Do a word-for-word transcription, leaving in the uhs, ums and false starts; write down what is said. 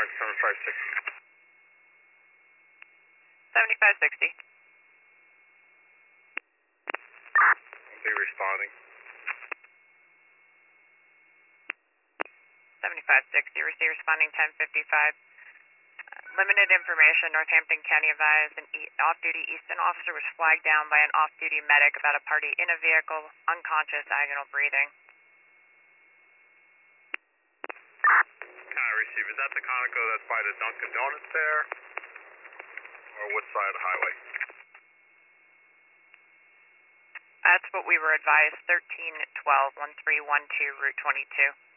Respond seventy-five sixty. seventy-five sixty. I'll be responding. seventy-five sixty, receive responding ten fifty-five. Uh, limited information, Northampton County advised an e off-duty Easton officer was flagged down by an off-duty medic about a party in a vehicle, unconscious, agonal breathing. Kind of receive. Is that the Conoco that's by the Dunkin' Donuts there? Or what side of the highway? That's what we were advised, thirteen twelve, one three one two, Route twenty-two.